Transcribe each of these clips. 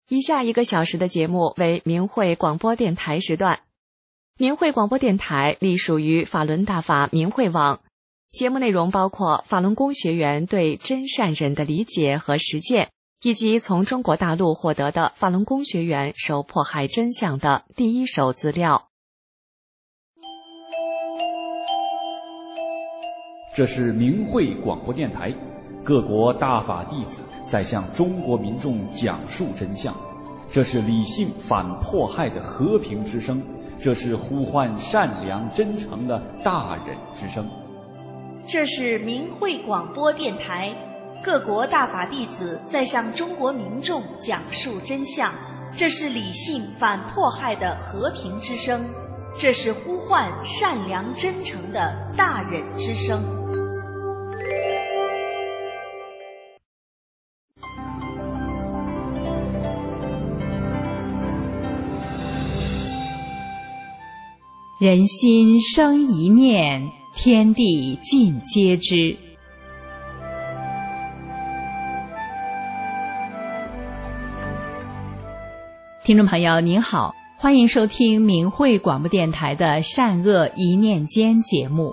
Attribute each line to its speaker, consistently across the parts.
Speaker 1: 以下1个小时的节目为明慧广播电台时段。明慧广播电台隶属于法轮大法明慧网，节目内容包括法轮功学员对真善忍的理解和实践，以及从中国大陆获得的法轮功学员受迫害真相的第一手资料。
Speaker 2: 这是明慧广播电台，各国大法弟子在向中国民众讲述真相，这是理性反迫害的和平之声，这是呼唤善良真诚的大忍之声。
Speaker 3: 这是明慧广播电台，各国大法弟子在向中国民众讲述真相，这是理性反迫害的和平之声，这是呼唤善良真诚的大忍之声。
Speaker 4: 人心生一念，天地尽皆知。听众朋友您好，欢迎收听明慧广播电台的善恶一念间节目。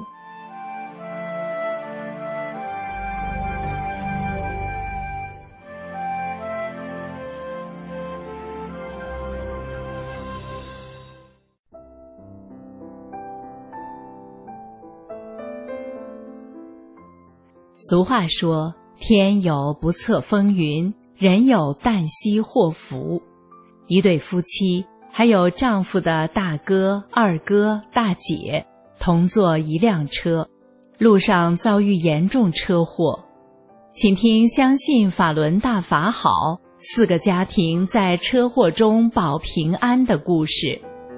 Speaker 4: 俗话说，天有不测风云，人有旦夕祸福。一对夫妻，还有丈夫的大哥、二哥、大姐，同坐一辆车，路上遭遇严重车祸。请听相信法轮大法好，4个家庭在车祸中保平安的故事。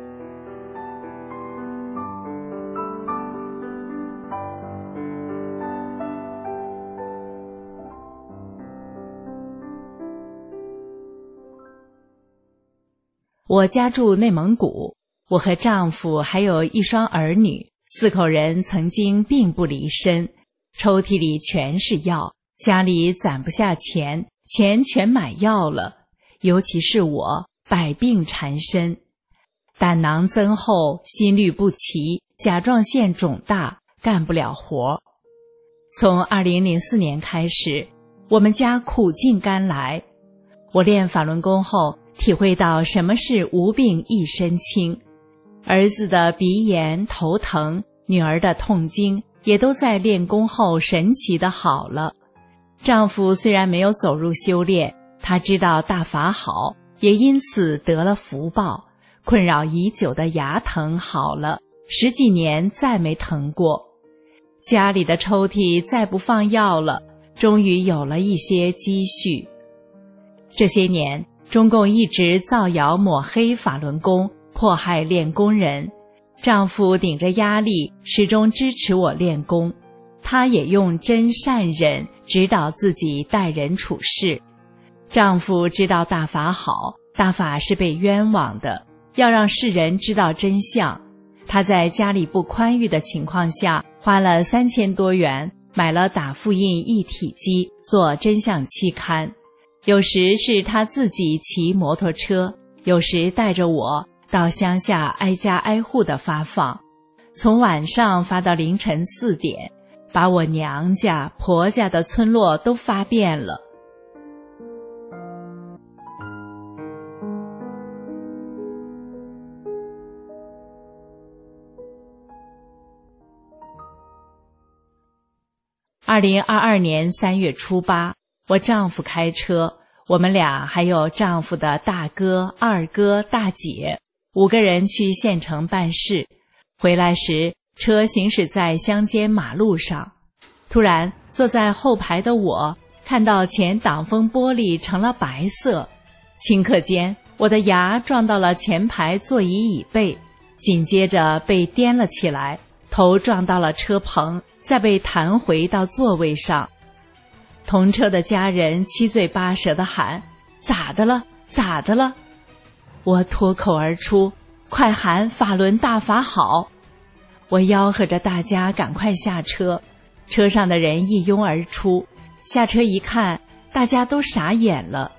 Speaker 4: 我家住内蒙古，我和丈夫还有1双儿女，4口人曾经病不离身，抽屉里全是药，家里攒不下钱，钱全买药了。尤其是我，百病缠身，胆囊增厚，心律不齐，甲状腺肿大，干不了活。从2004年开始，我们家苦尽甘来。我练法轮功后，体会到什么是无病一身轻。儿子的鼻炎、头疼，女儿的痛经，也都在练功后神奇的好了。丈夫虽然没有走入修炼，他知道大法好，也因此得了福报，困扰已久的牙疼好了，10几年再没疼过。家里的抽屉再不放药了，终于有了一些积蓄。这些年，中共一直造谣抹黑法轮功，迫害练功人。丈夫顶着压力，始终支持我练功。他也用真善忍指导自己待人处事。丈夫知道大法好，大法是被冤枉的，要让世人知道真相。他在家里不宽裕的情况下，花了3000多元买了打复印一体机，做真相期刊。有时是他自己骑摩托车，有时带着我到乡下挨家挨户的发放，从晚上发到凌晨4点，把我娘家、婆家的村落都发遍了。2022年3月初8，我丈夫开车，我们俩还有丈夫的大哥、二哥、大姐5个人去县城办事。回来时，车行驶在乡间马路上，突然坐在后排的我看到前挡风玻璃成了白色，顷刻间我的牙撞到了前排座椅椅背，紧接着被颠了起来，头撞到了车棚，再被弹回到座位上。同车的家人七嘴八舌地喊：咋的了？咋的了？我脱口而出：快喊法轮大法好！我吆喝着大家赶快下车，车上的人一拥而出，下车一看，大家都傻眼了。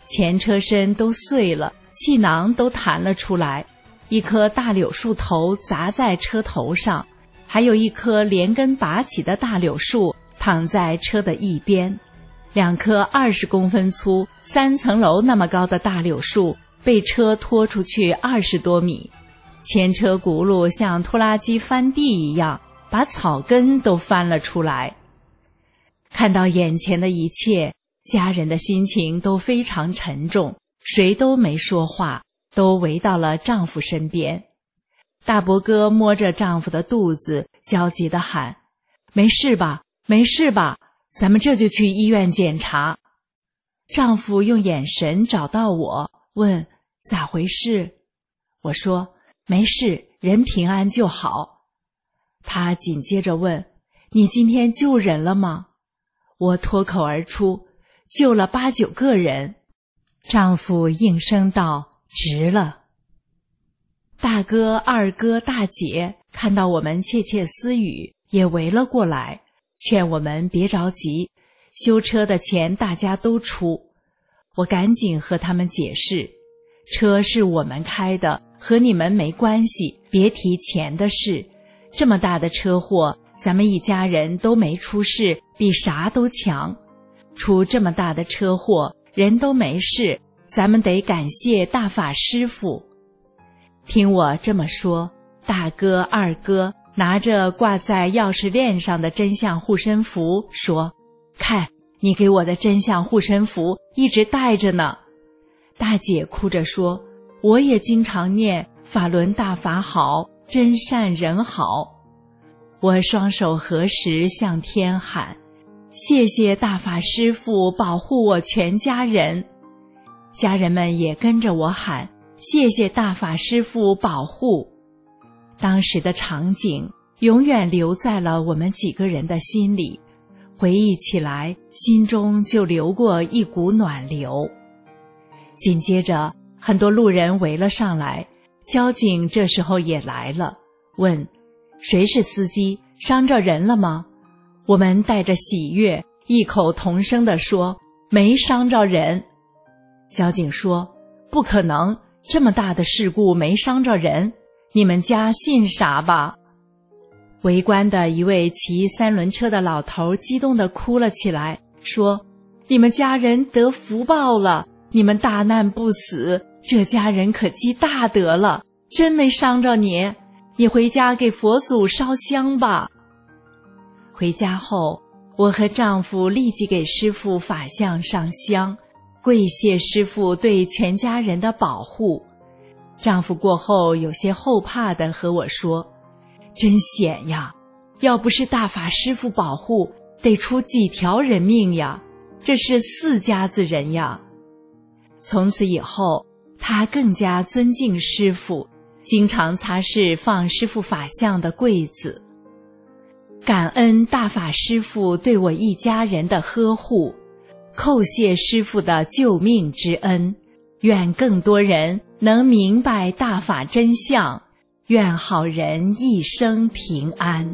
Speaker 4: 前车身都碎了，气囊都弹了出来，一棵大柳树头砸在车头上，还有一棵连根拔起的大柳树躺在车的一边。2棵20公分粗、3层楼那么高的大柳树被车拖出去20多米，前车轱辘像拖拉机翻地一样，把草根都翻了出来。看到眼前的一切，家人的心情都非常沉重，谁都没说话，都围到了丈夫身边。大伯哥摸着丈夫的肚子，焦急地喊：“没事吧？没事吧？咱们这就去医院检查。”丈夫用眼神找到我，问：“咋回事？”我说：“没事，人平安就好。”他紧接着问：“你今天救人了吗？”我脱口而出：“救了8、9个人。”丈夫应声道：“值了。”大哥、二哥、大姐看到我们窃窃私语，也围了过来，劝我们别着急，修车的钱大家都出。我赶紧和他们解释，车是我们开的，和你们没关系，别提钱的事。这么大的车祸，咱们一家人都没出事，比啥都强。出这么大的车祸，人都没事，咱们得感谢大法师父。听我这么说，大哥、二哥拿着挂在钥匙链上的真相护身符说：“看，你给我的真相护身符一直带着呢。”大姐哭着说：“我也经常念法轮大法好，真善人好。”我双手合十向天喊：“谢谢大法师父保护我全家人。”家人们也跟着我喊：“谢谢大法师父保护。”当时的场景永远留在了我们几个人的心里，回忆起来，心中就流过一股暖流。紧接着，很多路人围了上来，交警这时候也来了，问：“谁是司机？伤着人了吗？”我们带着喜悦，异口同声地说：“没伤着人。”交警说：“不可能，这么大的事故没伤着人，你们家信啥吧？”围观的一位骑3轮车的老头激动地哭了起来，说：“你们家人得福报了，你们大难不死，这家人可积大德了，真没伤着你，你回家给佛祖烧香吧。”回家后，我和丈夫立即给师父法像上香，跪谢师父对全家人的保护。丈夫过后有些后怕地和我说：“真险呀，要不是大法师父保护，得出几条人命呀，这是4家子人呀。”从此以后，他更加尊敬师父，经常擦拭放师父法像的柜子。感恩大法师父对我一家人的呵护，叩谢师父的救命之恩，愿更多人能明白大法真相，愿好人一生平安。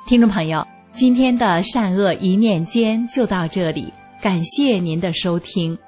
Speaker 4: 听众朋友，今天的善恶一念间就到这里，感谢您的收听。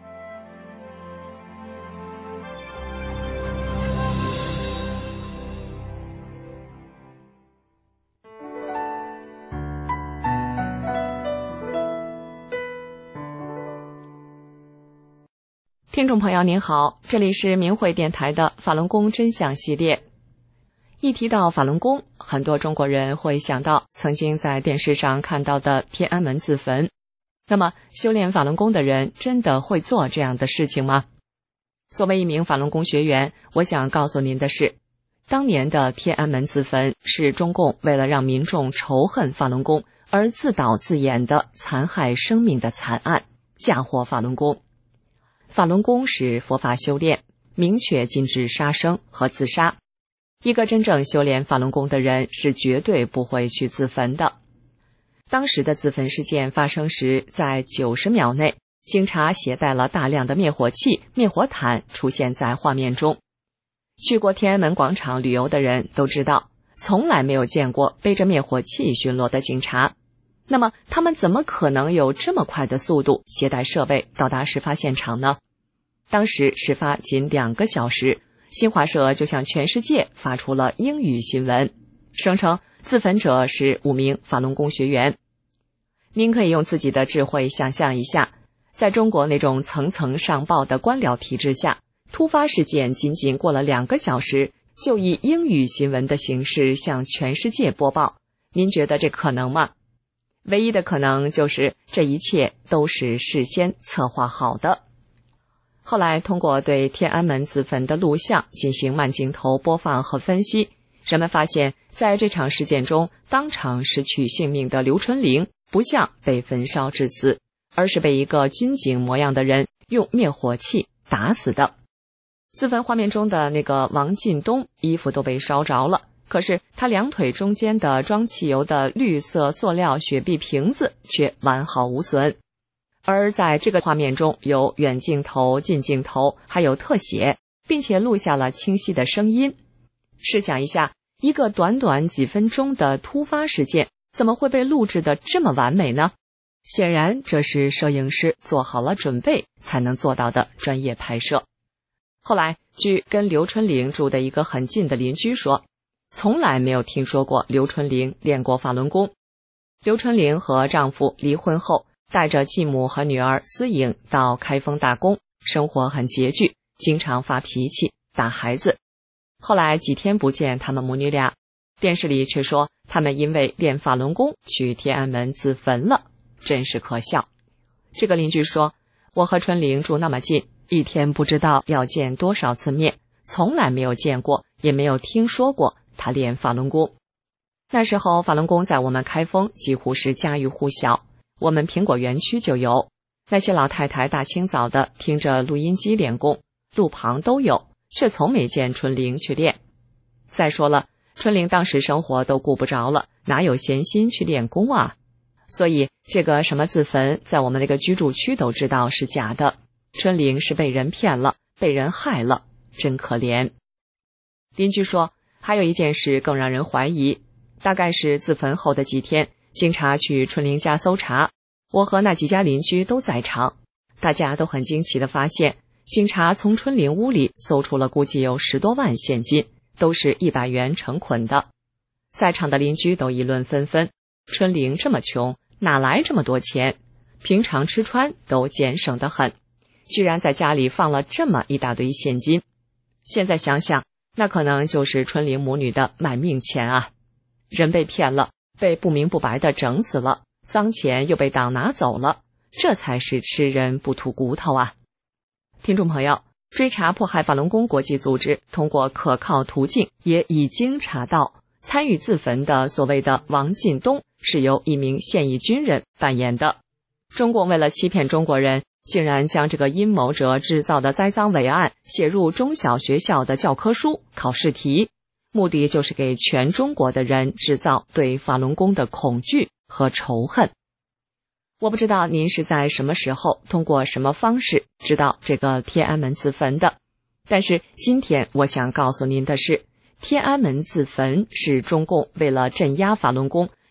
Speaker 1: 听众朋友您好，这里是明慧电台的法轮功真相系列。一提到法轮功，很多中国人会想到曾经在电视上看到的天安门自焚。那么修炼法轮功的人真的会做这样的事情吗？作为一名法轮功学员，我想告诉您的是，当年的天安门自焚是中共为了让民众仇恨法轮功而自导自演的残害生命的惨案，嫁祸法轮功。法轮功是佛法修炼，明确禁止杀生和自杀。一个真正修炼法轮功的人是绝对不会去自焚的。当时的自焚事件发生时，在90秒内，警察携带了大量的灭火器、灭火毯出现在画面中。去过天安门广场旅游的人都知道，从来没有见过背着灭火器巡逻的警察。那么他们怎么可能有这么快的速度携带设备到达事发现场呢？当时事发仅2个小时，新华社就向全世界发出了英语新闻，声称自焚者是5名法轮功学员。您可以用自己的智慧想象一下，在中国那种层层上报的官僚体制下，突发事件仅仅过了2个小时，就以英语新闻的形式向全世界播报，您觉得这可能吗？唯一的可能就是这一切都是事先策划好的。后来通过对天安门自焚的录像进行慢镜头播放和分析，人们发现在这场事件中当场失去性命的刘春玲不像被焚烧致死，而是被一个军警模样的人用灭火器打死的。自焚画面中的那个王进东衣服都被烧着了，可是他2腿中间的装汽油的绿色塑料雪碧瓶子却完好无损。而在这个画面中有远镜头、近镜头，还有特写，并且录下了清晰的声音。试想一下，一个短短几分钟的突发事件，怎么会被录制得这么完美呢？显然这是摄影师做好了准备才能做到的专业拍摄。后来据跟刘春玲住的一个很近的邻居说，从来没有听说过刘春玲练过法轮功。刘春玲和丈夫离婚后，带着继母和女儿思颖到开封打工，生活很拮据，经常发脾气打孩子。后来几天不见他们母女俩，电视里却说他们因为练法轮功去天安门自焚了，真是可笑。这个邻居说，我和春玲住那么近，一天不知道要见多少次面，从来没有见过，也没有听说过他练法轮功。那时候法轮功在我们开封几乎是家喻户晓，我们苹果园区就有，那些老太太大清早的听着录音机练功，路旁都有，却从没见春玲去练。再说了，春玲当时生活都顾不着了，哪有闲心去练功啊？所以这个什么自焚，在我们那个居住区都知道是假的。春玲是被人骗了，被人害了，真可怜。邻居说，还有一件事更让人怀疑，大概是自焚后的几天，警察去春玲家搜查，我和那几家邻居都在场，大家都很惊奇地发现，警察从春玲屋里搜出了估计有10多万现金，都是100元成捆的。在场的邻居都议论纷纷，春玲这么穷，哪来这么多钱？平常吃穿都俭省得很，居然在家里放了这么一大堆现金。现在想想，那可能就是春玲母女的卖命钱啊！人被骗了，被不明不白的整死了，脏钱又被党拿走了，这才是吃人不吐骨头啊！听众朋友，追查迫害法轮功国际组织通过可靠途径也已经查到，参与自焚的所谓的王进东是由一名现役军人扮演的。中共为了欺骗中国人，竟然将这个阴谋者制造的栽赃伪案写入中小学校的教科书、考试题，目的就是给全中国的人制造对法轮功的恐惧和仇恨。我不知道您是在什么时候通过什么方式知道这个天安门自焚的，但是今天我想告诉您的是，天安门自焚是中共为了镇压法轮功，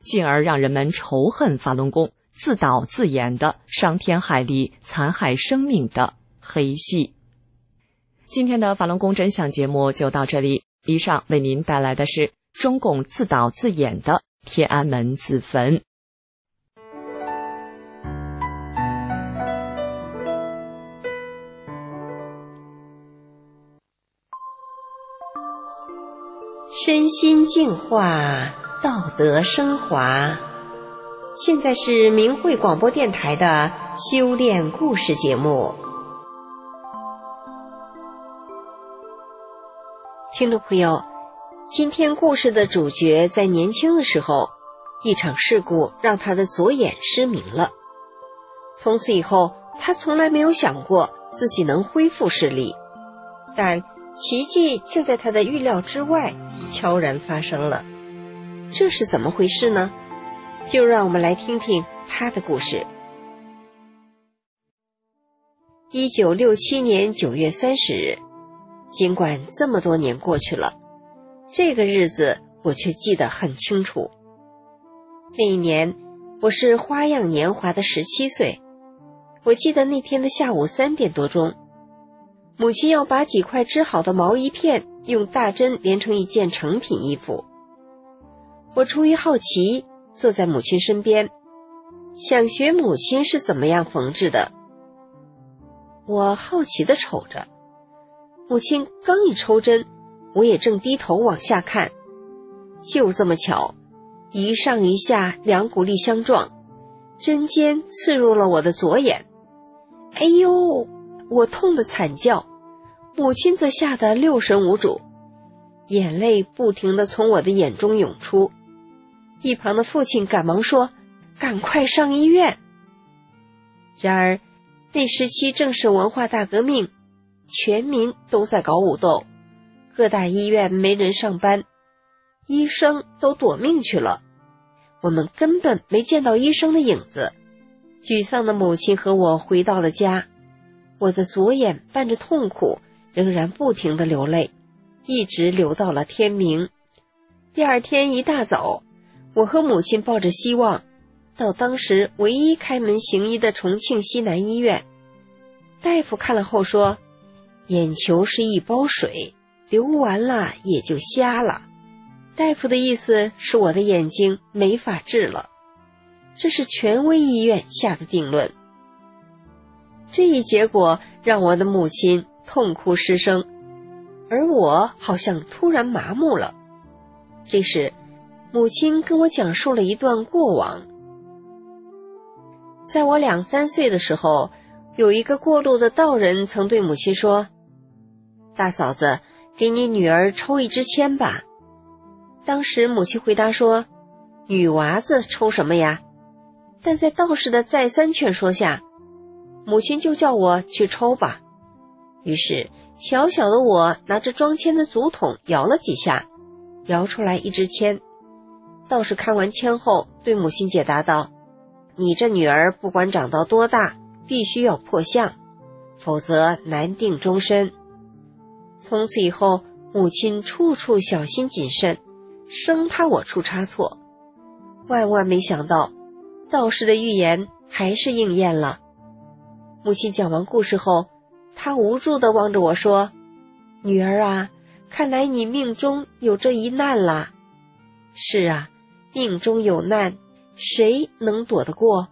Speaker 1: 进而让人们仇恨法轮功自导自演的伤天害理、残害生命的黑戏。今天的法轮功真相节目就到这里，以上为您带来的是中共自导自演的天安门自焚。
Speaker 5: 身心净化，道德升华。现在是明慧广播电台的修炼故事节目。听众朋友，今天故事的主角在年轻的时候，一场事故让他的左眼失明了。从此以后，他从来没有想过自己能恢复视力，但奇迹竟在他的预料之外悄然发生了。这是怎么回事呢？就让我们来听听他的故事。1967年9月30日，尽管这么多年过去了，这个日子我却记得很清楚。那一年我是花样年华的17岁，我记得那天的下午3点多钟，母亲要把几块织好的毛衣片用大针连成一件成品衣服。我出于好奇，坐在母亲身边，想学母亲是怎么样缝制的。我好奇地瞅着，母亲刚一抽针，我也正低头往下看，就这么巧，一上一下两股力相撞，针尖刺入了我的左眼。哎呦！我痛得惨叫，母亲则吓得六神无主，眼泪不停地从我的眼中涌出。一旁的父亲赶忙说：“赶快上医院。”然而那时期正是文化大革命，全民都在搞武斗，各大医院没人上班，医生都躲命去了，我们根本没见到医生的影子。沮丧的母亲和我回到了家，我的左眼伴着痛苦仍然不停地流泪，一直流到了天明。第二天一大早，我和母亲抱着希望到当时唯一开门行医的重庆西南医院。大夫看了后说，眼球是一包水，流完了也就瞎了。大夫的意思是我的眼睛没法治了，这是权威医院下的定论。这一结果让我的母亲痛哭失声，而我好像突然麻木了。这时母亲跟我讲述了一段过往。在我2、3岁的时候，有一个过路的道人曾对母亲说：“大嫂子，给你女儿抽一支签吧。”当时母亲回答说：“女娃子抽什么呀？”但在道士的再三劝说下，母亲就叫我去抽吧。于是小小的我拿着装签的竹筒摇了几下，摇出来一支签。道士看完签后对母亲解答道：“你这女儿不管长到多大，必须要破相，否则难定终身。”从此以后，母亲处处小心谨慎，生怕我出差错。万万没想到，道士的预言还是应验了。母亲讲完故事后，她无助地望着我说：“女儿啊，看来你命中有这一难啦。”是啊，命中有难，谁能躲得过？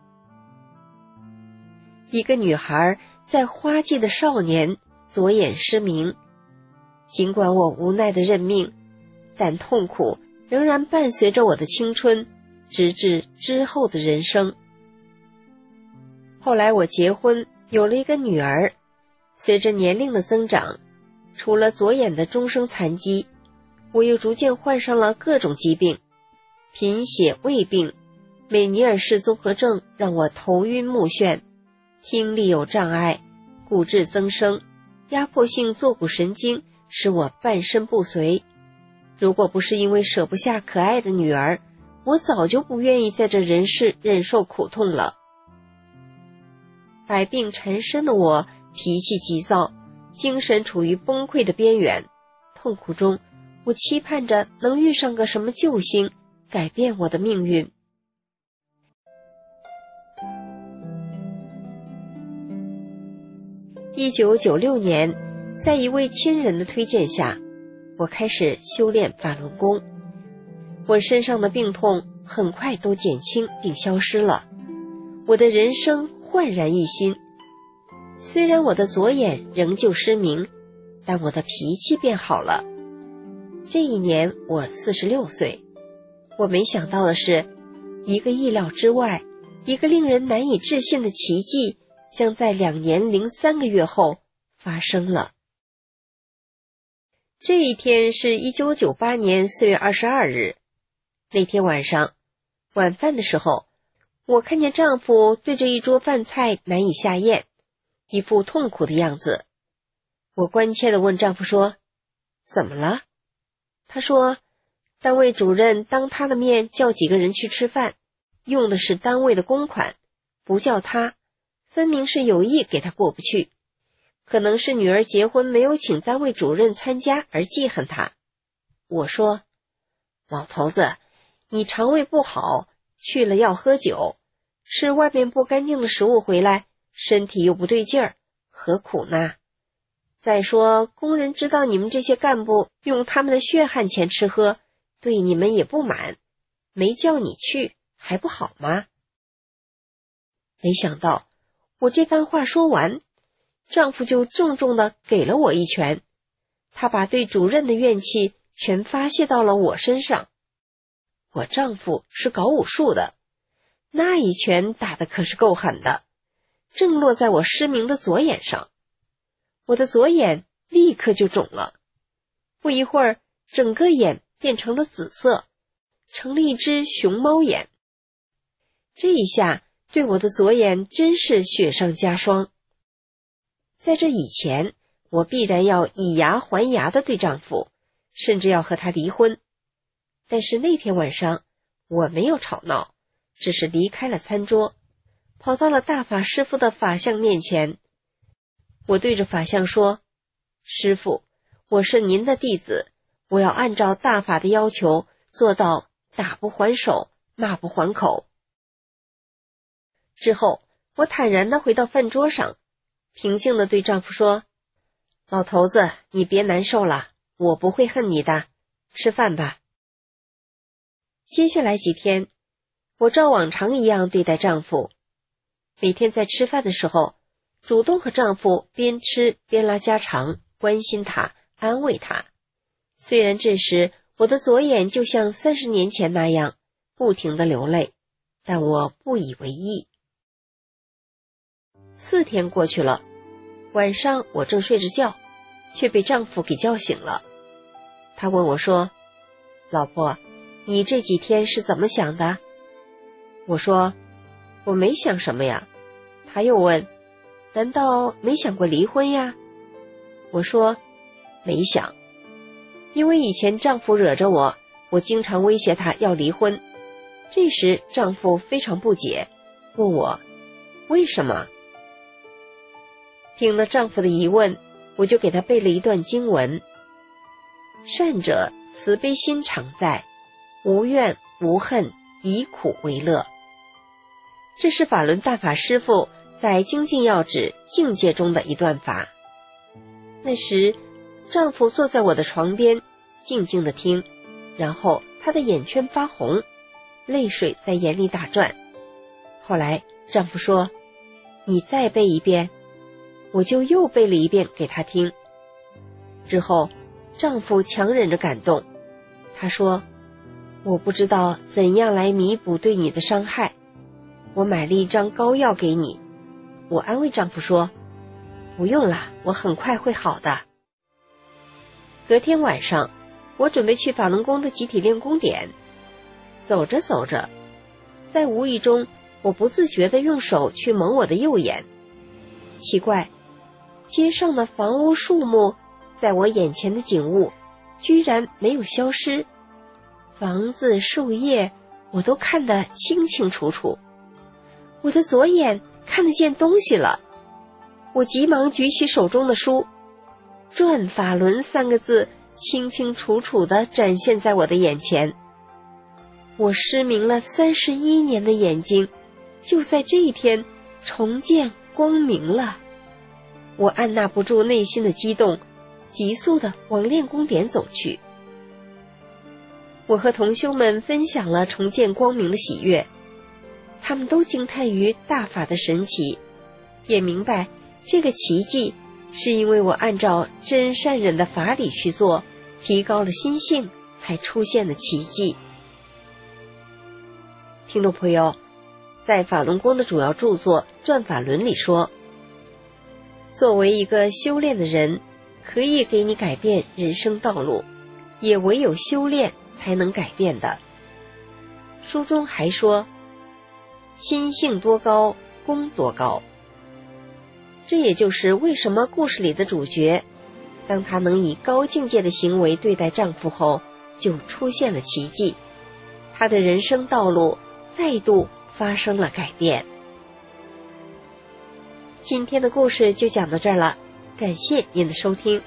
Speaker 5: 一个女孩在花季的少年，左眼失明。尽管我无奈地认命，但痛苦仍然伴随着我的青春，直至之后的人生。后来我结婚，有了一个女儿。随着年龄的增长，除了左眼的终生残疾，我又逐渐患上了各种疾病，贫血、胃病、美尼尔氏综合症让我头晕目眩，听力有障碍，骨质增生，压迫性坐骨神经使我半身不遂。如果不是因为舍不下可爱的女儿，我早就不愿意在这人世忍受苦痛了。百病缠身的我脾气急躁，精神处于崩溃的边缘。痛苦中，我期盼着能遇上个什么救星，改变我的命运。 1996年，在一位亲人的推荐下，我开始修炼法轮功。我身上的病痛很快都减轻并消失了，我的人生焕然一新。虽然我的左眼仍旧失明，但我的脾气变好了。这一年我46岁，我没想到的是，一个意料之外，一个令人难以置信的奇迹将在2年03个月后发生了。这一天是1998年4月22日。那天晚上，晚饭的时候，我看见丈夫对着一桌饭菜难以下咽，一副痛苦的样子。我关切地问丈夫说：“怎么了？”他说：“单位主任当他的面叫几个人去吃饭，用的是单位的公款，不叫他，分明是有意给他过不去。可能是女儿结婚没有请单位主任参加而记恨他。”我说：“老头子，你肠胃不好，去了要喝酒，吃外面不干净的食物回来，身体又不对劲儿，何苦呢？再说工人知道你们这些干部用他们的血汗钱吃喝，对你们也不满，没叫你去还不好吗？”没想到我这番话说完，丈夫就重重地给了我一拳，他把对主任的怨气全发泄到了我身上。我丈夫是搞武术的，那一拳打得可是够狠的，正落在我失明的左眼上。我的左眼立刻就肿了，不一会儿，整个眼变成了紫色，成了一只熊猫眼。这一下对我的左眼真是雪上加霜。在这以前，我必然要以牙还牙地对丈夫，甚至要和他离婚。但是那天晚上，我没有吵闹，只是离开了餐桌，跑到了大法师父的法相面前。我对着法相说：“师父，我是您的弟子，我要按照大法的要求做到打不还手，骂不还口。”之后，我坦然地回到饭桌上，平静地对丈夫说：“老头子，你别难受了，我不会恨你的，吃饭吧。”接下来几天，我照往常一样对待丈夫，每天在吃饭的时候，主动和丈夫边吃边拉家常，关心他，安慰他。虽然这时我的左眼就像30年前那样不停地流泪，但我不以为意。4天过去了，晚上我正睡着觉，却被丈夫给叫醒了。他问我说：“老婆，你这几天是怎么想的？”我说：“我没想什么呀。”他又问：“难道没想过离婚呀？”我说：“没想，因为以前丈夫惹着我，我经常威胁他要离婚。这时丈夫非常不解，问我为什么。听了丈夫的疑问，我就给他背了一段经文：“善者慈悲心常在，无怨无恨，以苦为乐。”这是法轮大法师父在精进要旨境界中的一段法。那时丈夫坐在我的床边，静静地听，然后他的眼圈发红，泪水在眼里打转。后来丈夫说：“你再背一遍。”我就又背了一遍给他听。之后丈夫强忍着感动，他说：“我不知道怎样来弥补对你的伤害，我买了一张膏药给你。”我安慰丈夫说：“不用了，我很快会好的。”隔天晚上，我准备去法轮功的集体练功点，走着走着，在无意中我不自觉地用手去蒙我的右眼。奇怪，街上的房屋树木，在我眼前的景物居然没有消失，房子树叶我都看得清清楚楚。我的左眼看得见东西了，我急忙举起手中的书，转法轮3个字清清楚楚地展现在我的眼前。我失明了31年的眼睛，就在这一天重见光明了。 我按捺不住内心的激动，急速地往练功点走去。我和同修们分享了重见光明的喜悦，他们都惊叹于大法的神奇，也明白这个奇迹是因为我按照真善忍的法理去做，提高了心性才出现的奇迹。听众朋友，在法轮功的主要著作《转法轮》里说，作为一个修炼的人，可以给你改变人生道路，也唯有修炼才能改变的。书中还说，心性多高，功多高。这也就是为什么故事里的主角，当她能以高境界的行为对待丈夫后，就出现了奇迹，她的人生道路再度发生了改变。今天的故事就讲到这儿了，感谢您的收听。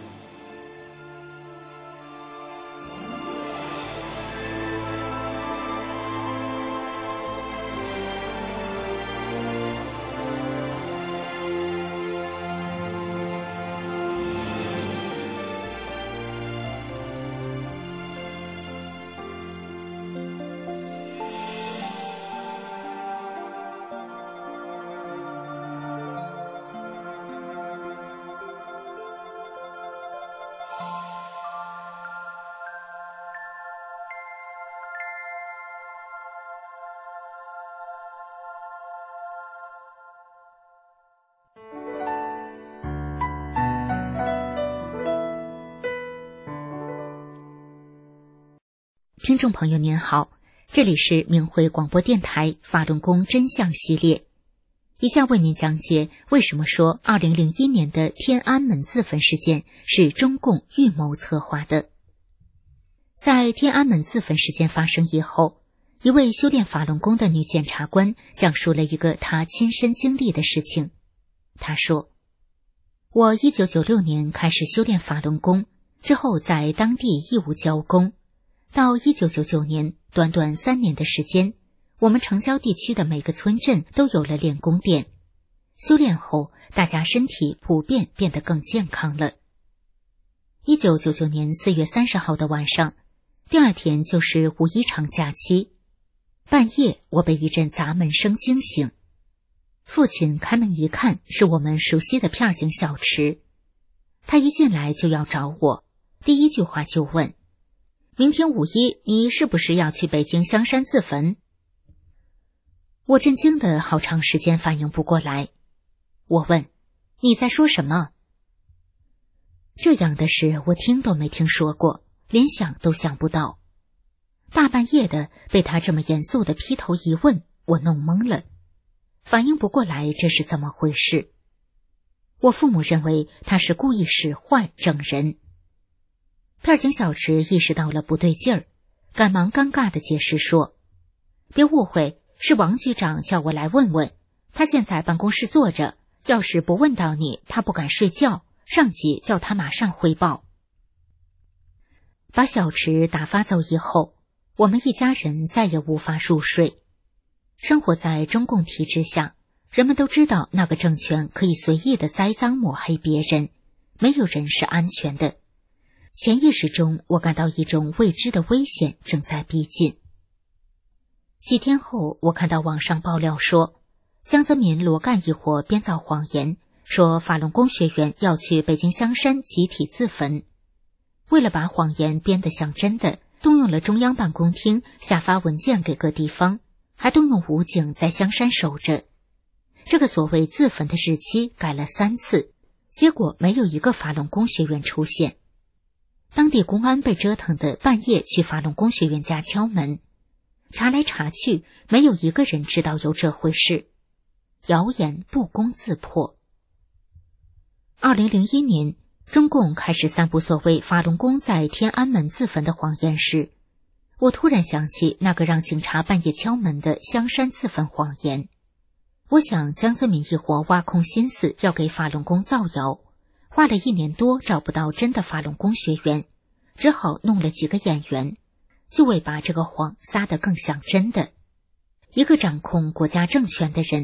Speaker 6: 听众朋友您好，这里是明慧广播电台法轮功真相系列，以下为您讲解为什么说2001年的天安门自焚事件是中共预谋策划的。在天安门自焚事件发生以后，一位修炼法轮功的女检察官讲述了一个她亲身经历的事情。她说，我1996年开始修炼法轮功，之后在当地义务教功，到1999年，短短3年的时间，我们城郊地区的每个村镇都有了练功点。修炼后，大家身体普遍变得更健康了。1999年4月30号的晚上，第二天就是五一长假期。半夜，我被一阵砸门声惊醒。父亲开门一看，是我们熟悉的片警小池。他一进来就要找我，第一句话就问，明天五一，你是不是要去北京香山自焚？我震惊的好长时间反应不过来。我问，你在说什么？这样的事我听都没听说过，连想都想不到。大半夜的被他这么严肃的劈头一问，我弄懵了，反应不过来这是怎么回事。我父母认为他是故意使坏整人。片警小池意识到了不对劲儿，赶忙尴尬地解释说，别误会，是王局长叫我来问问，他现在办公室坐着，要是不问到你，他不敢睡觉，上级叫他马上汇报。把小池打发走以后，我们一家人再也无法入睡。生活在中共体制下，人们都知道那个政权可以随意的栽赃抹黑别人，没有人是安全的。潜意识中，我感到一种未知的危险正在逼近。几天后，我看到网上爆料说，江泽民、罗干一伙编造谎言，说法轮功学员要去北京香山集体自焚。为了把谎言编得像真的，动用了中央办公厅下发文件给各地方，还动用武警在香山守着。这个所谓自焚的日期改了3次，结果没有一个法轮功学员出现。当地公安被折腾的半夜去法轮功学员家敲门，查来查去，没有一个人知道有这回事。谣言不攻自破。2001年，中共开始散布所谓法轮功在天安门自焚的谎言时，我突然想起那个让警察半夜敲门的香山自焚谎言。我想江泽民一伙挖空心思要给法轮功造谣，花了1年多找不到真的法轮功学员，只好弄了几个演员，就为把这个谎撒得更像真的。一个掌控国家政权的人，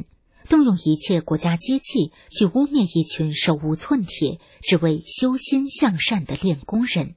Speaker 6: 动用一切国家机器去污蔑一群手无寸铁、只为修心向善的练功人。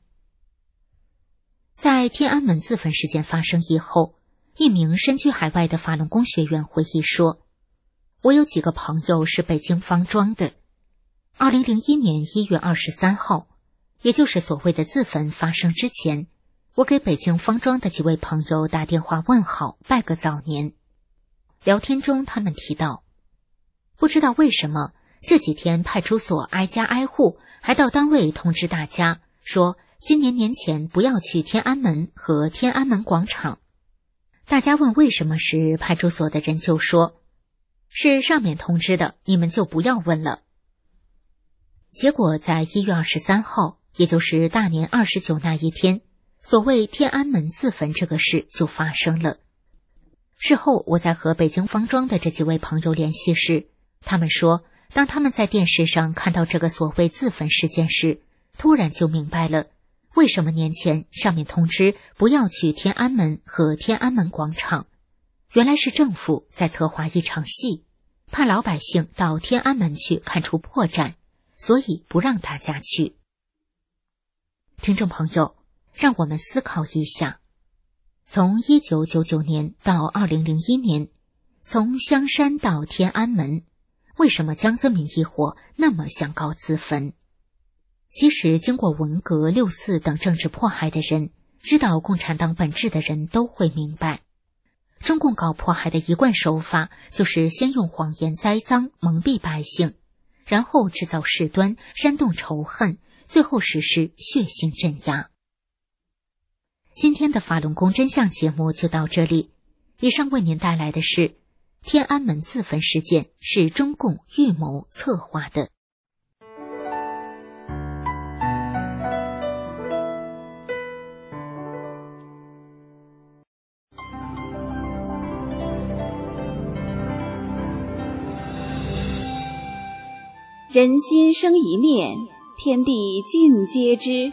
Speaker 6: 在天安门自焚事件发生以后，一名身居海外的法轮功学员回忆说，我有几个朋友是北京方庄的。2001年1月23号，也就是所谓的自焚发生之前，我给北京方庄的几位朋友打电话问好，拜个早年。聊天中他们提到，不知道为什么这几天派出所挨家挨户，还到单位通知大家说今年年前不要去天安门和天安门广场。大家问为什么时，派出所的人就说，是上面通知的，你们就不要问了。结果在1月23号，也就是大年29那一天，所谓天安门自焚这个事就发生了。事后我在和北京方庄的这几位朋友联系时，他们说，当他们在电视上看到这个所谓自焚事件时，突然就明白了，为什么年前上面通知不要去天安门和天安门广场。原来是政府在策划一场戏，怕老百姓到天安门去看出破绽，所以不让大家去。听众朋友，让我们思考一下，从1999年到2001年，从香山到天安门，为什么江泽民一伙那么想搞自焚？即使经过文革、六四等政治迫害的人，知道共产党本质的人都会明白，中共搞迫害的一贯手法就是先用谎言栽赃蒙蔽百姓，然后制造事端，煽动仇恨，最后实施血腥镇压。今天的法轮功真相节目就到这里，以上为您带来的是天安门自焚事件是中共预谋策划的。
Speaker 7: 人心生一念，天地尽皆知。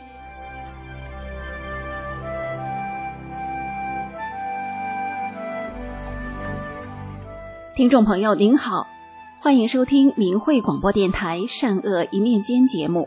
Speaker 7: 听众朋友您好，欢迎收听明慧广播电台善恶一念间节目。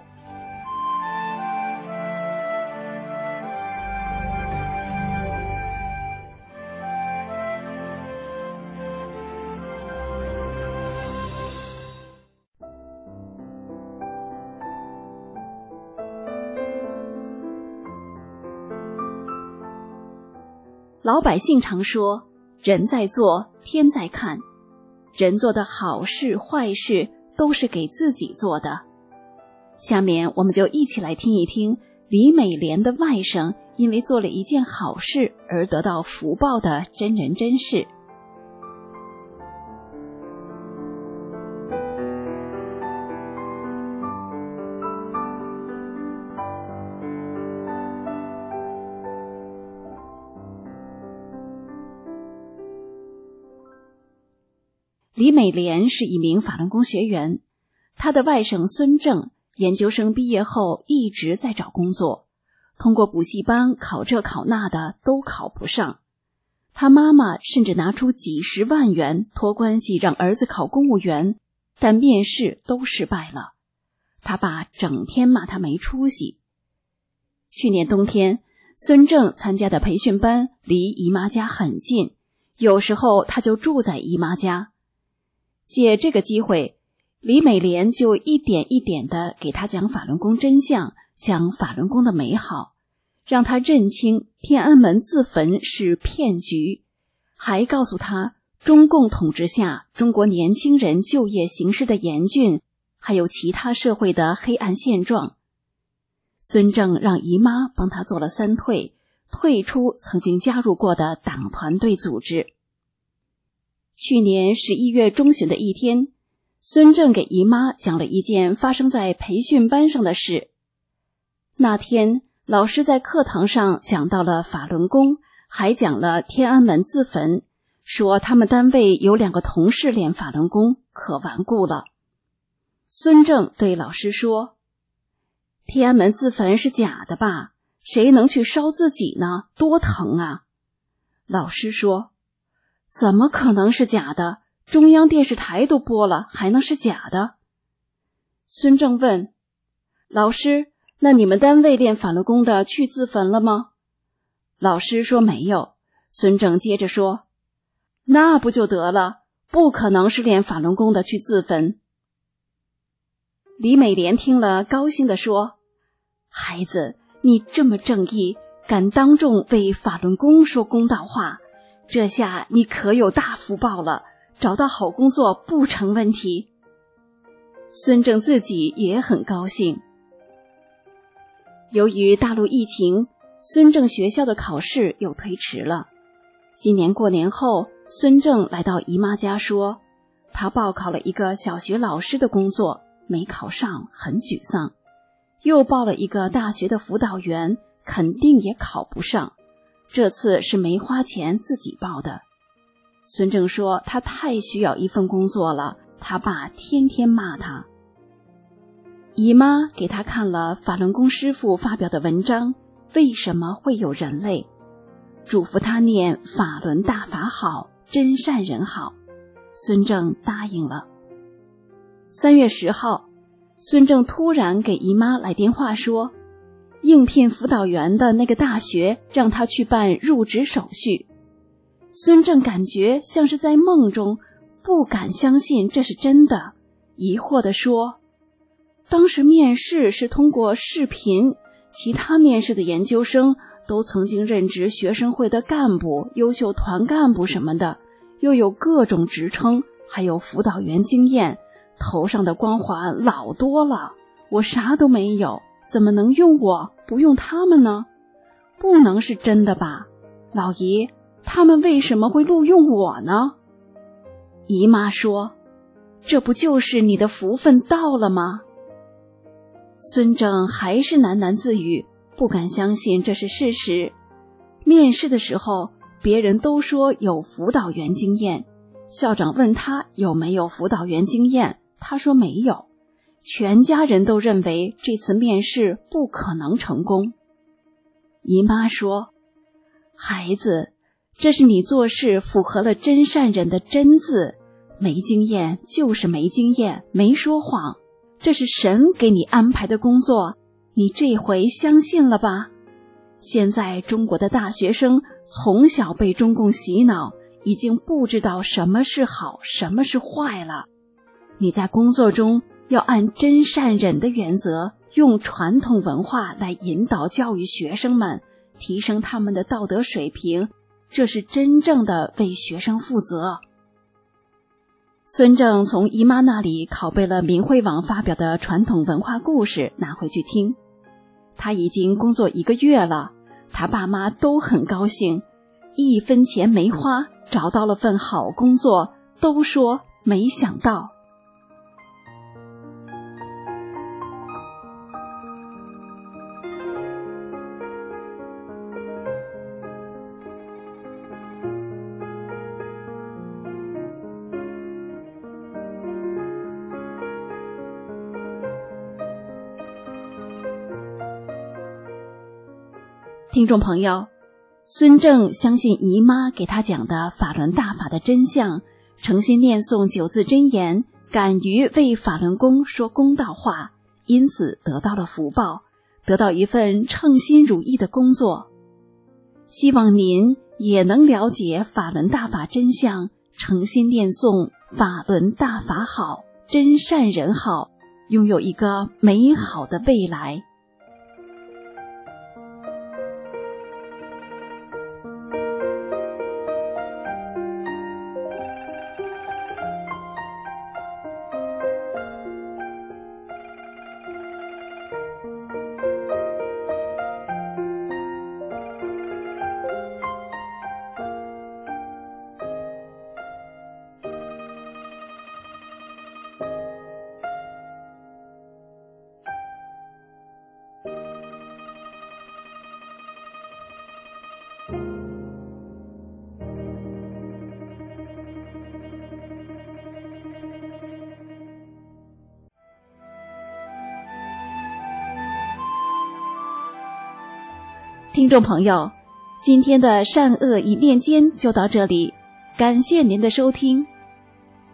Speaker 7: 老百姓常说，人在做，天在看。人做的好事坏事都是给自己做的。下面我们就一起来听一听李美莲的外甥因为做了一件好事而得到福报的真人真事。李美莲是一名法轮功学员，她的外甥孙正研究生毕业后一直在找工作，通过补习班考这考那的都考不上。他妈妈甚至拿出几十万元托关系让儿子考公务员，但面试都失败了。他爸整天骂他没出息。去年冬天，孙正参加的培训班离姨妈家很近，有时候他就住在姨妈家。借这个机会，李美莲就一点一点地给他讲法轮功真相，讲法轮功的美好，让他认清天安门自焚是骗局，还告诉他中共统治下中国年轻人就业形势的严峻，还有其他社会的黑暗现状。孙正让姨妈帮他做了3退，退出曾经加入过的党团队组织。去年11月中旬的一天，孙正给姨妈讲了一件发生在培训班上的事。那天，老师在课堂上讲到了法轮功，还讲了天安门自焚，说他们单位有2个同事练法轮功，可顽固了。孙正对老师说，天安门自焚是假的吧？谁能去烧自己呢？多疼啊！老师说，怎么可能是假的？ 中央电视台都播了，还能是假的？孙正问：老师，那你们单位练法轮功的去自焚了吗？老师说没有。孙正接着说：那不就得了，不可能是练法轮功的去自焚。李美莲听了高兴地说：孩子，你这么正义，敢当众为法轮功说公道话，这下你可有大福报了，找到好工作不成问题。孙正自己也很高兴。由于大陆疫情，孙正学校的考试又推迟了。今年过年后，孙正来到姨妈家说，他报考了一个小学老师的工作，没考上，很沮丧。又报了一个大学的辅导员，肯定也考不上。这次是没花钱自己报的。孙正说他太需要一份工作了，他爸天天骂他。姨妈给他看了法轮功师父发表的文章，为什么会有人类，嘱咐他念法轮大法好，真善人好。孙正答应了。3月10号，孙正突然给姨妈来电话说，应聘辅导员的那个大学让他去办入职手续。孙正感觉像是在梦中，不敢相信这是真的，疑惑地说，当时面试是通过视频，其他面试的研究生都曾经任职学生会的干部、优秀团干部什么的，又有各种职称，还有辅导员经验，头上的光环老多了，我啥都没有，怎么能用我，不用他们呢？不能是真的吧？老姨，他们为什么会录用我呢？姨妈说，这不就是你的福分到了吗？孙正还是喃喃自语，不敢相信这是事实。面试的时候，别人都说有辅导员经验，校长问他有没有辅导员经验，他说没有。全家人都认为这次面试不可能成功。姨妈说，孩子，这是你做事符合了真善人的真字，没经验就是没经验，没说谎，这是神给你安排的工作，你这回相信了吧？现在中国的大学生从小被中共洗脑，已经不知道什么是好，什么是坏了。你在工作中要按真善忍的原则，用传统文化来引导教育学生们，提升他们的道德水平，这是真正的为学生负责。孙正从姨妈那里拷贝了明慧网发表的传统文化故事拿回去听。他已经工作1个月了，他爸妈都很高兴，1分钱没花，找到了份好工作，都说没想到。听众朋友，孙正相信姨妈给他讲的法轮大法的真相，诚心念诵9字真言，敢于为法轮功说公道话，因此得到了福报，得到一份称心如意的工作。希望您也能了解法轮大法真相，诚心念诵法轮大法好，真善人好，拥有一个美好的未来。听众朋友，今天的善恶一念间就到这里，感谢您的收听。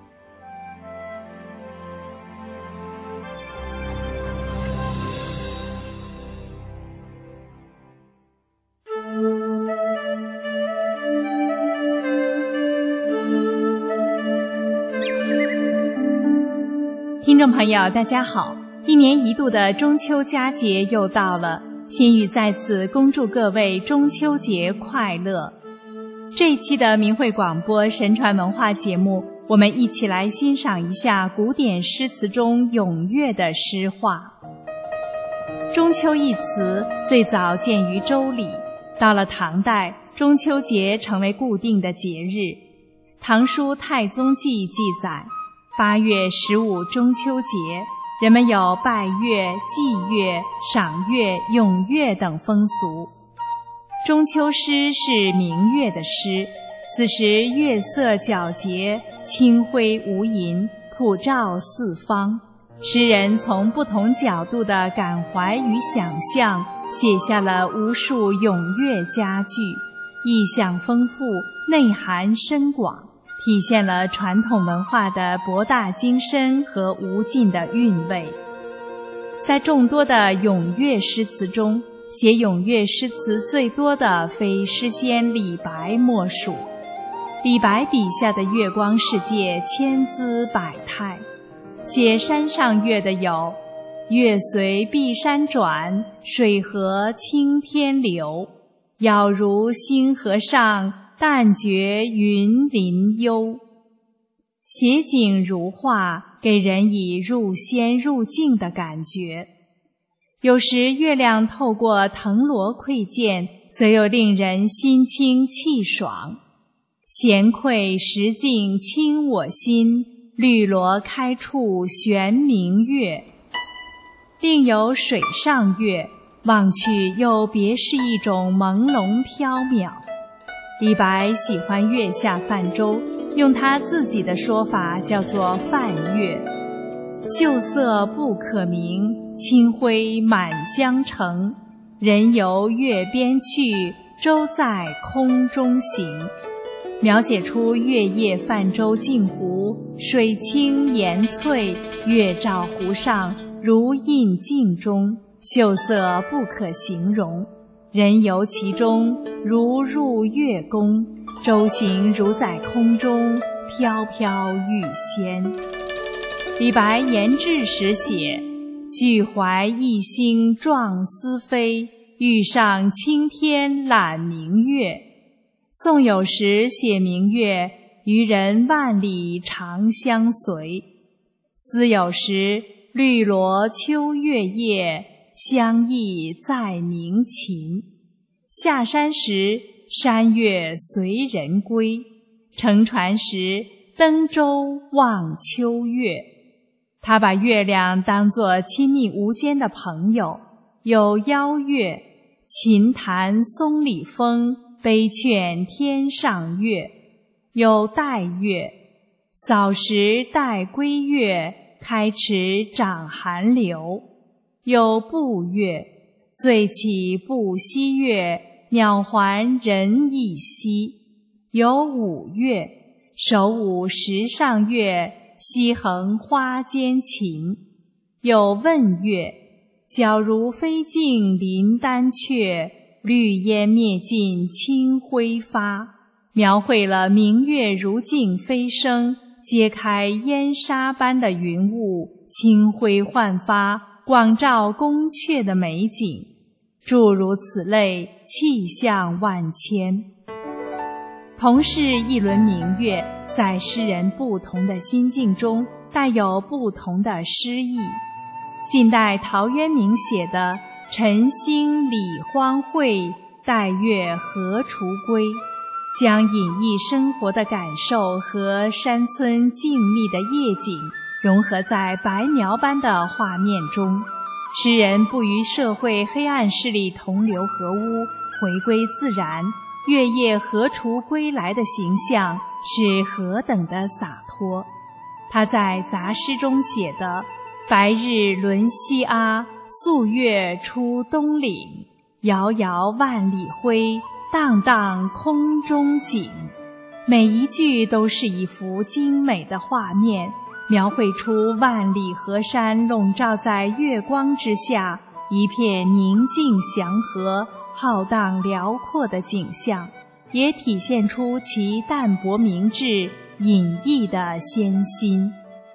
Speaker 4: 听众朋友大家好，一年一度的中秋佳节又到了，心语在此恭祝各位中秋节快乐。这一期的明慧广播神传文化节目，我们一起来欣赏一下古典诗词中咏月的诗话。中秋一词最早见于周礼，到了唐代，中秋节成为固定的节日。唐书太宗记记载，8月15中秋节，人们有拜月、祭月、赏月、咏月等风俗。中秋诗是明月的诗，此时月色皎洁，清辉无垠，普照四方。诗人从不同角度的感怀与想象，写下了无数咏月佳句，意象丰富，内涵深广，体现了传统文化的博大精深和无尽的韵味。在众多的咏月诗词中，写咏月诗词最多的非诗仙李白莫属。李白笔下的月光世界千姿百态，写山上月的有月随碧山转，水合青天流，杳如星河上，但觉云林幽。写景如画，给人以入仙入境的感觉。有时月亮透过藤萝窥见，则又令人心清气爽。闲窥石镜清我心，绿萝开处悬明月。另有水上月，望去又别是一种朦胧缥缈。李白喜欢月下泛舟，用他自己的说法叫做泛月。秀色不可名，清辉满江城。人游月边去，舟在空中行。描写出月夜泛舟镜湖，水清岩翠，月照湖上，如映镜中，秀色不可形容。人游其中，如入月宫，舟行如在空中，飘飘欲仙。李白言志时写：俱怀一心壮思飞，欲上青天揽明月。宋有时写明月，渔人万里长相随。思有时，绿萝秋月夜，相忆在鸣琴。下山时，山月随人归。乘船时，登舟望秋月。他把月亮当作亲密无间的朋友，有邀月、琴弹松里风，悲劝天上月；有带月，扫时带归月，开池涨寒流；有步月，醉起不息月，鸟还人亦稀；有舞月，手舞石上月，西横花间琴；有问月，皎如飞镜临丹阙，绿烟灭尽清辉发。描绘了明月如镜飞升，揭开烟纱般的云雾，清辉焕发，广照宫阙的美景。诸如此类，气象万千。同是一轮明月，在诗人不同的心境中，带有不同的诗意。近代陶渊明写的晨兴理荒秽，待月荷锄归，将隐逸生活的感受和山村静谧的夜景融合在白描般的画面中。诗人不与社会黑暗势力同流合污，回归自然，月夜荷锄归来的形象是何等的洒脱。他在杂诗中写的白日轮西阿，素月出东岭，遥遥万里辉，荡荡空中景。每一句都是一幅精美的画面，描绘出万里河山笼罩在月光之下，一片宁静祥和、浩荡辽阔的景象，也体现出其淡泊明志、隐逸的仙心。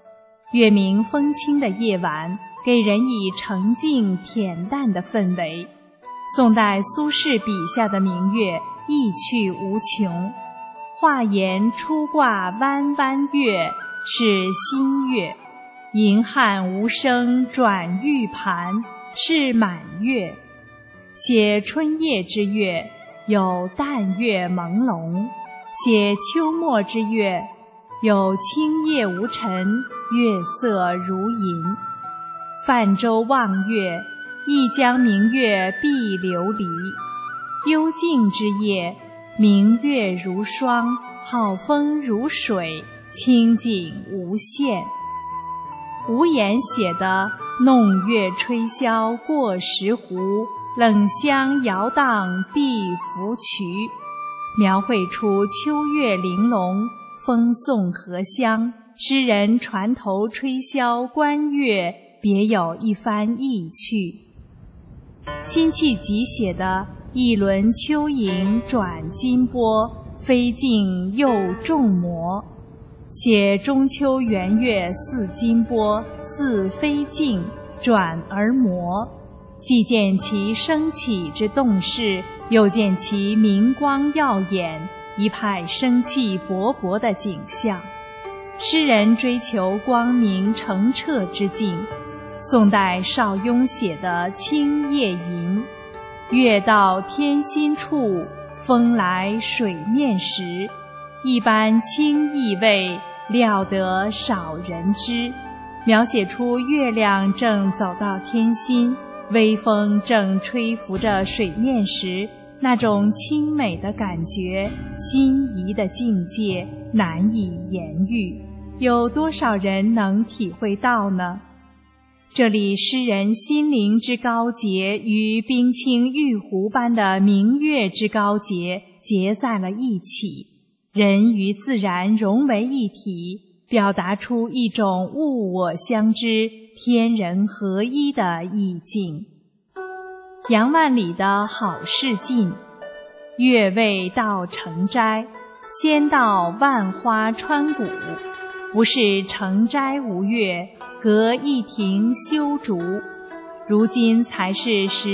Speaker 4: 月明风清的夜晚，给人以澄净恬淡的氛围。宋代苏轼笔下的明月意趣无穷，画檐初挂弯弯月，是新月；银汉无声转玉盘，是满月。写春夜之月，有淡月朦胧；写秋末之月，有清夜无尘，月色如银。泛舟望月，一江明月碧流离。幽静之夜，明月如霜，好风如水，清景无限。无言写的弄月吹箫过石湖，冷香摇荡碧芙蕖，描绘出秋月玲珑，风送荷香，诗人船头吹箫观月，别有一番意趣。辛弃疾写的一轮秋影转金波，飞尽又众魔，写中秋圆月似金波，似飞尽，转而磨，既见其升起之动势，又见其明光耀眼，一派生气勃勃的景象。诗人追求光明澄澈之境。宋代邵雍写的《青夜吟》，月到天心处，风来水面时，一般清意味，料得少人知，描写出月亮正走到天心，微风正吹拂着水面时，那种清美的感觉，心仪的境界，难以言喻。有多少人能体会到呢？这里诗人心灵之高洁与冰清玉壶般的明月之高洁结在了一起，人与自然融为一体，表达出一种物我相知、天人合一的意境。杨万里的好事近，月未到城斋，先到万花穿谷。不是城斋无月，隔一庭修竹。如今才是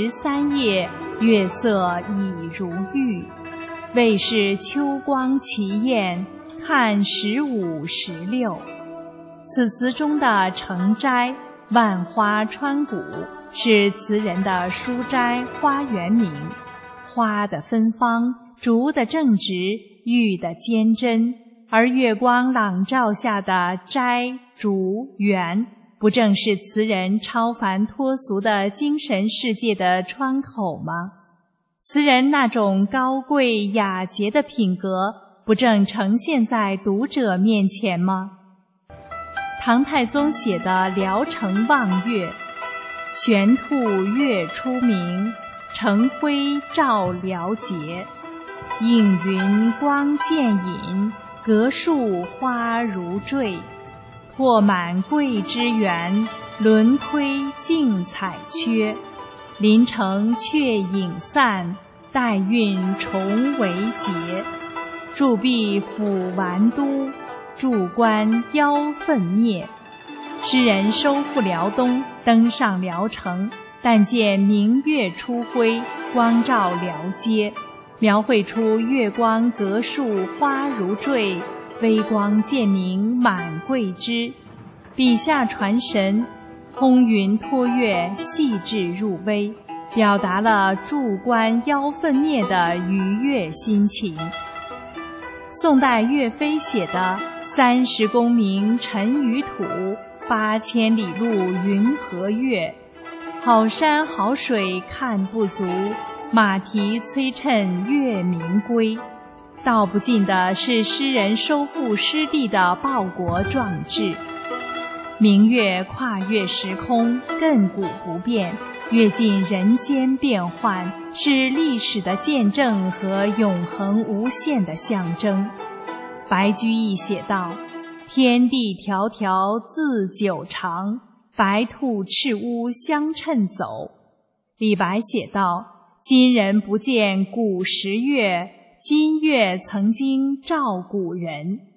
Speaker 4: 13夜，月色已如玉。未是秋光奇艳，看15、16。此词中的城斋、万花穿谷是词人的书斋花园名，花的芬芳，竹的正直，玉的坚贞。而月光朗照下的斋、竹、园，不正是词人超凡脱俗的精神世界的窗口吗？词人那种高贵雅洁的品格，不正呈现在读者面前吗？唐太宗写的《聊城望月》，玄兔月出明，城辉照辽节，映云光渐隐，隔树花如坠，破满桂枝园，轮窥竞彩缺。临城却影散，待运重为节。驻跸抚完都，驻关邀奋灭。诗人收复辽东，登上辽城，但见明月初辉，光照辽街，描绘出月光隔树花如坠，微光渐明满桂枝。笔下传神，空云托月，细致入微，表达了驻关邀奋灭的愉悦心情。宋代岳飞写的30功名尘与土，8000里路云和月。好山好水看不足，马蹄催趁月明归。道不尽的是诗人收复失地的报国壮志。明月跨越时空，亘古不变，阅尽人间变幻，是历史的见证和永恒无限的象征。白居易写道：天地迢迢自久长，白兔赤乌相称走。李白写道：今人不见古时月，今月曾经照古人。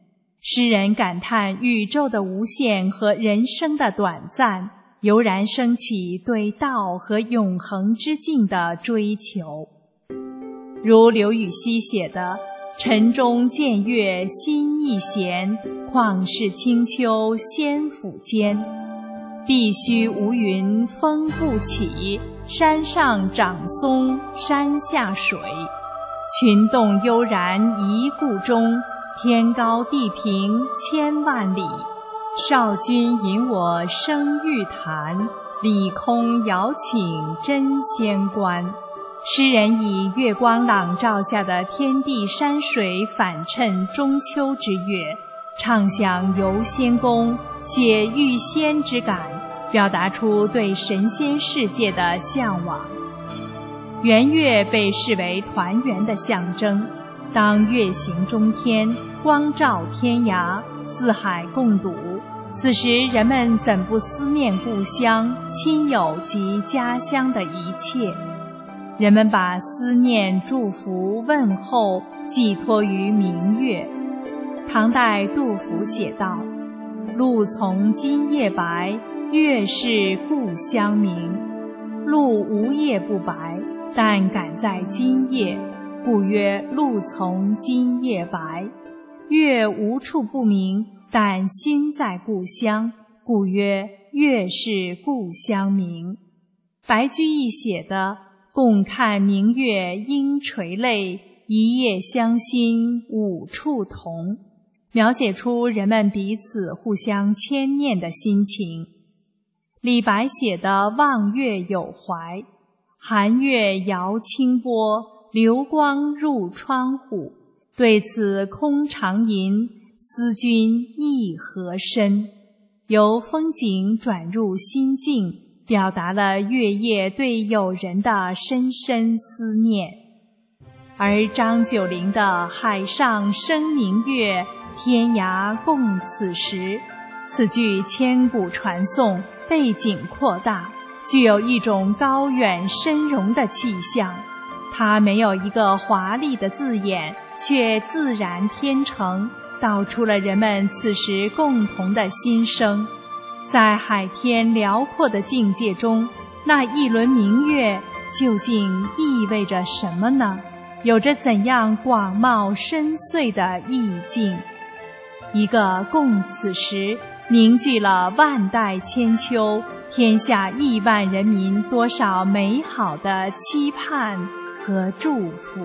Speaker 4: 诗人感叹宇宙的无限和人生的短暂，油然升起对道和永恒之境的追求。如刘禹锡写的“晨钟见月心亦闲，旷世清秋仙府间。碧虚无云风不起，山上长松山下水。群动悠然一顾中，天高地平千万里。少君引我生玉坛，理空遥请真仙观。”诗人以月光朗照下的天地山水反衬中秋之月，畅想游仙宫，写遇仙之感，表达出对神仙世界的向往。圆月被视为团圆的象征，当月行中天，光照天涯，四海共睹，此时人们怎不思念故乡、亲友及家乡的一切？人们把思念、祝福、问候寄托于明月。唐代杜甫写道：“露从今夜白，月是故乡明。露无夜不白，但感在今夜，故曰露从今夜白。月无处不明，但心在故乡，故曰月是故乡明。”白居易写的共看明月应垂泪，一夜相心五处同，描写出人们彼此互相牵念的心情。李白写的望月有怀，寒月摇清波，流光入窗户，对此空长吟，思君意何深。由风景转入心境，表达了月夜对友人的深深思念。而张九龄的海上生明月，天涯共此时，此句千古传颂，背景扩大，具有一种高远深融的气象。它没有一个华丽的字眼，却自然天成，道出了人们此时共同的心声。在海天辽阔的境界中，那一轮明月究竟意味着什么呢？有着怎样广袤深邃的意境？一个共此时，凝聚了万代千秋，天下亿万人民多少美好的期盼和祝福。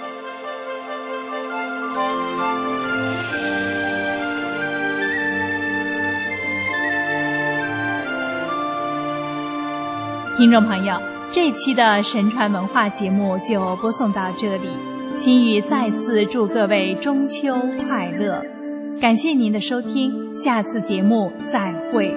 Speaker 4: 听众朋友，这期的神传文化节目就播送到这里，心语再次祝各位中秋快乐，感谢您的收听，下次节目再会。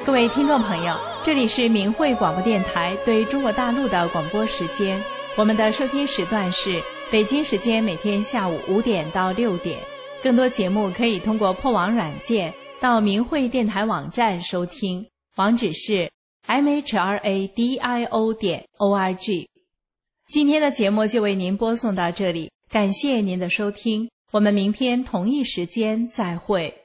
Speaker 4: 各位听众朋友，这里是明慧广播电台对中国大陆的广播时间，我们的收听时段是北京时间每天下午5点到6点。更多节目可以通过破网软件到明慧电台网站收听，网址是 mhradio.org。 今天的节目就为您播送到这里，感谢您的收听，我们明天同一时间再会。